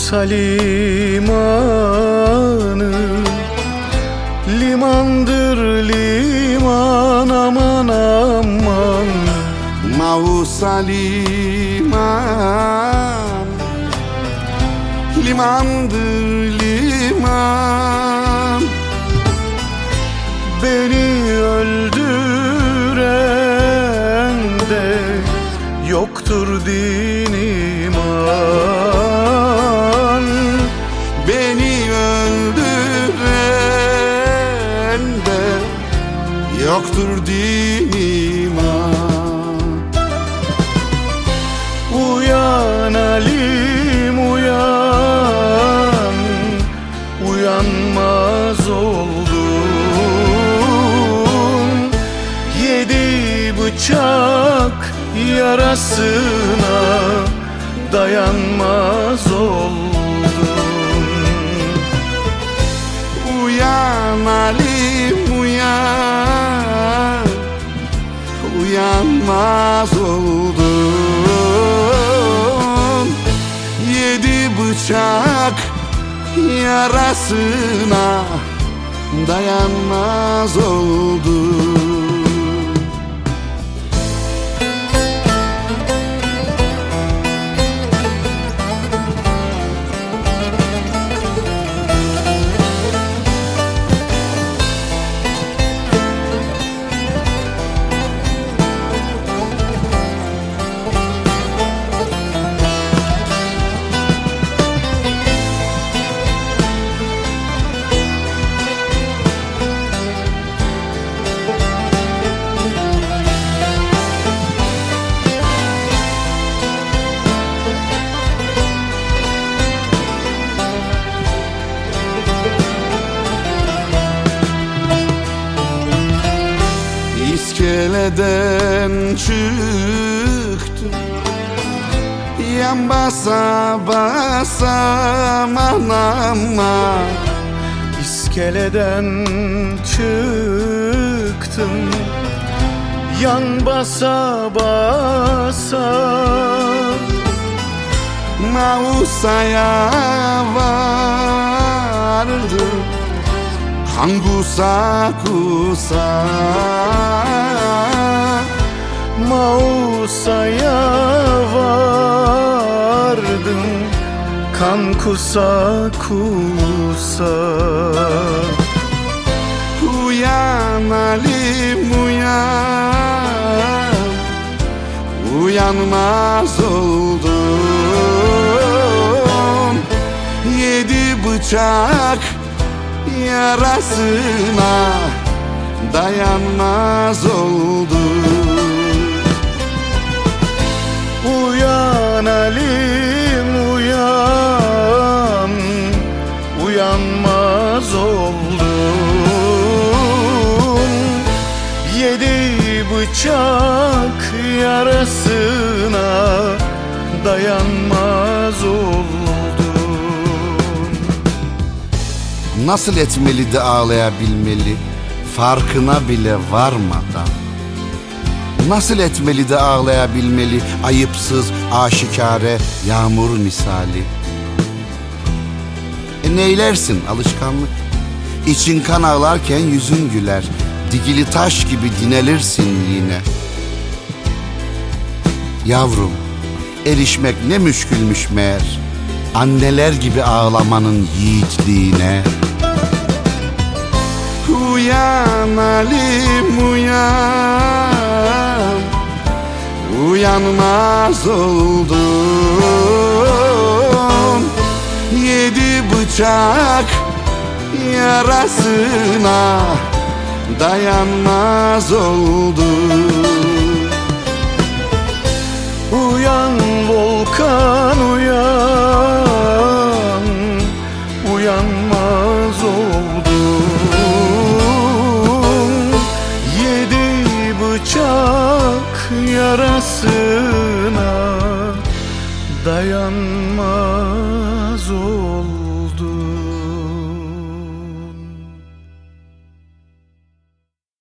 Mausa limanı, limandır liman, aman aman. Mausa liman, limandır liman. Beni öldüren de yoktur din iman. Beni öldüren de yoktur din iman. Uyan Alim uyan, uyanmaz oldun. Yedi bıçak yarasına dayanmaz oldun. Uyan Alim uyan, uyanmaz oldun. Yedi bıçak yarasına dayanmaz oldun. İskeleden çıktım, yan basa basa aman aman. İskeleden çıktım, yan basa basa. Mausa'ya vardım, kan kusa kusa. Mausa'ya vardım, kan kusa kusa. Uyan Alim uyan, uyanmaz oldun. Yedi bıçak yarasına dayanmaz oldun. Uyan Alim uyan, uyanmaz oldun. Yedi bıçak yarasına dayanmaz oldun. Nasıl etmeli de ağlayabilmeli, farkına bile varmadan? Nasıl etmeli de ağlayabilmeli, ayıpsız, aşikare, yağmur misali? Neylersin alışkanlık? İçin kan ağlarken yüzün güler, dikili taş gibi dinelirsin yine. Yavrum, erişmek ne müşkülmüş meğer, anneler gibi ağlamanın yiğitliğine. Uyan Alim uyan, uyanmaz oldun. Yedi bıçak yarasına dayanmaz oldun. Uyan volkan uyan, uyanmaz oldun. Yedi bıçak yarasına dayanmaz oldun.